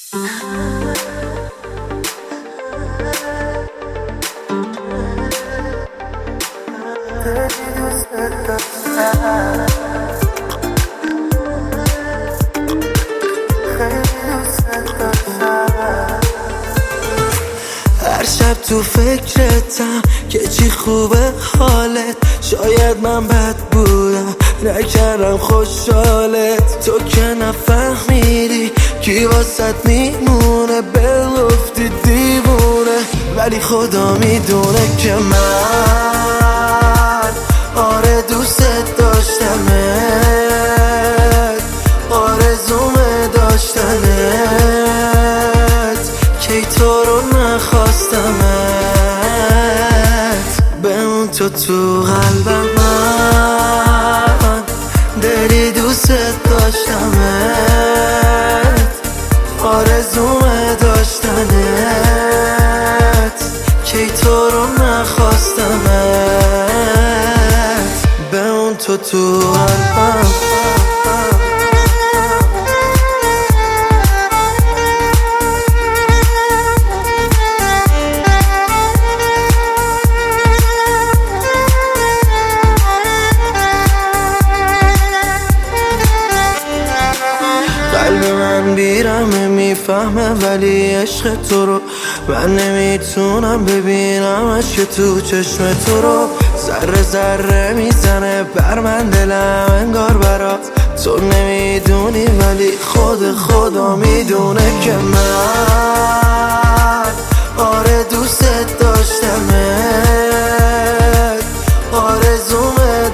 هر شب تو فکرتم که چی خوبه حالت. شاید من بد بودم نکردم خوشحالت. تو که نفهمیدی کی واسط میمونه، بگفتی دیوونه. ولی خدا میدونه که من آره دوست داشتمت، آرزومه داشتنت، کی تو رو نخواستمت. بمون تو قلبم، من دلی دوست داشتمت، آرزومه داشتنت، کی تو رو نخواستمت. بمون تو قلبم. قلب من بیرمه میفهمه ولی عشق تو رو من نمیتونم ببینم. عشق تو چشم تو رو ذره ذره میزنه بر من دلم انگار برات. تو نمیدونی ولی خدا میدونه که من آره دوست داشتمت، آرزومه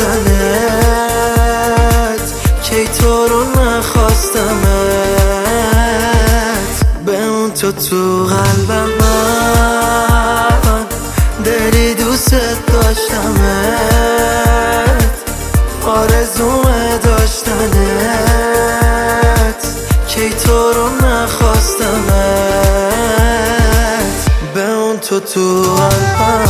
داشتنت، کی تو رو نخواستمت. بمون تو قلبم، من دلی دوست داشتمت، آرزومه داشتنت، کی تو رو نخواستمت. بمون تو قلبم.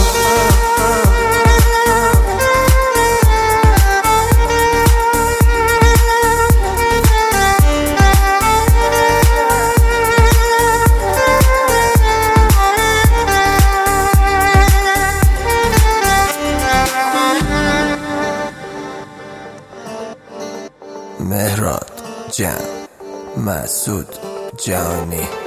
مهراد جان، مسعود جانی.